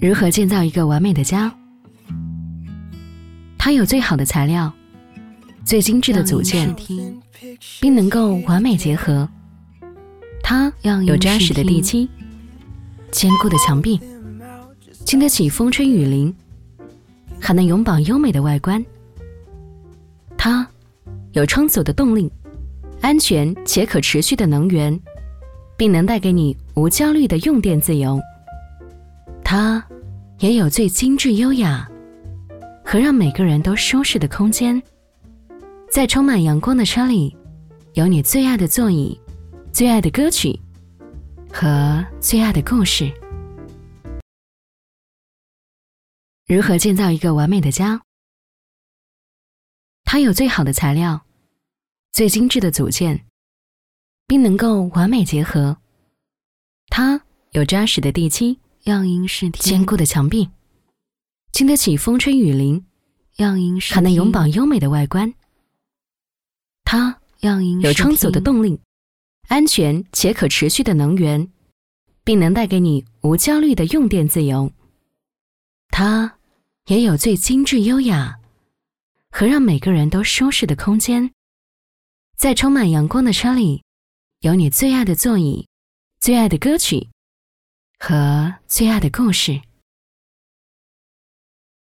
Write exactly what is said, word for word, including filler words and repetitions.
如何建造一个完美的家？它有最好的材料，最精致的组件，并能够完美结合。它有扎实的地基，坚固的墙壁，经得起风吹雨淋，还能永葆优美的外观。它有充足的动力，安全且可持续的能源，并能带给你无焦虑的用电自由。它也有最精致优雅和让每个人都舒适的空间。在充满阳光的车里，有你最爱的座椅，最爱的歌曲和最爱的故事。如何建造一个完美的家？它有最好的材料，最精致的组件，并能够完美结合。它有扎实的地基， 样阴是天， 坚固的墙壁，经得起风吹雨淋， 样阴是还能永葆优美的外观。它样阴有充足的动力，安全且可持续的能源，并能带给你无焦虑的用电自由。它也有最精致优雅和让每个人都舒适的空间。在充满阳光的车里，有你最爱的座椅，最爱的歌曲和最爱的故事。